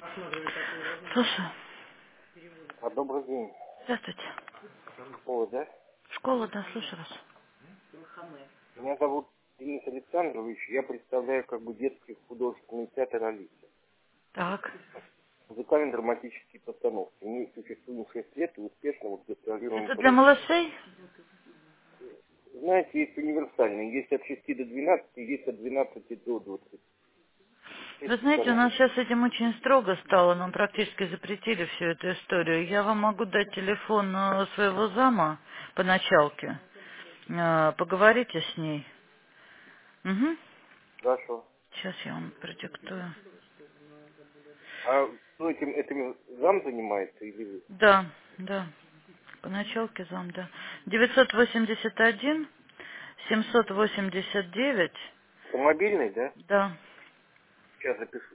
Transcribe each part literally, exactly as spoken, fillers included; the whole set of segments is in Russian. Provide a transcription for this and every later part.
Слушай, А, добрый день. здравствуйте. Школа, да? Школа, да, слушаю вас. Меня зовут Денис Александрович. Я представляю как бы детский художественный театр «Алиса». Так. Музыкально-драматические постановки. Мы существуем шесть лет и успешно вот гастролируем Это по для России. малышей? Знаете, есть универсальные. Есть от шести до двенадцати, есть от двенадцати до двадцати. Вы Шесть знаете, у постановок. нас сейчас с этим очень строго стало, нам практически запретили всю эту историю. Я вам могу дать телефон э, своего зама по началке. Э, Поговорите с ней. Угу. Хорошо. Сейчас я вам продиктую. А кто этим, этим зам занимается или вы? Да, да, по началке зам, да. девятьсот восемьдесят один семьсот восемьдесят девять, Это мобильный, да? да. Сейчас запишу.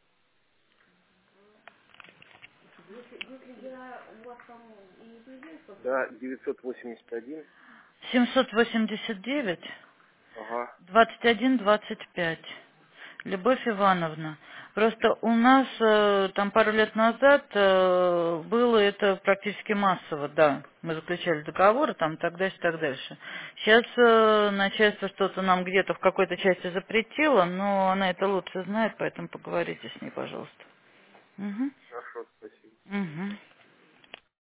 Да, девятьсот восемьдесят один. семьсот восемьдесят девять Ага. двадцать один двадцать пять. Любовь Ивановна. Просто у нас э, там пару лет назад э, было это практически массово, да. Мы заключали договоры там и так дальше, и так дальше. Сейчас э, начальство что-то нам где-то в какой-то части запретило, но она это лучше знает, поэтому поговорите с ней, пожалуйста. Угу. Хорошо, спасибо. Угу.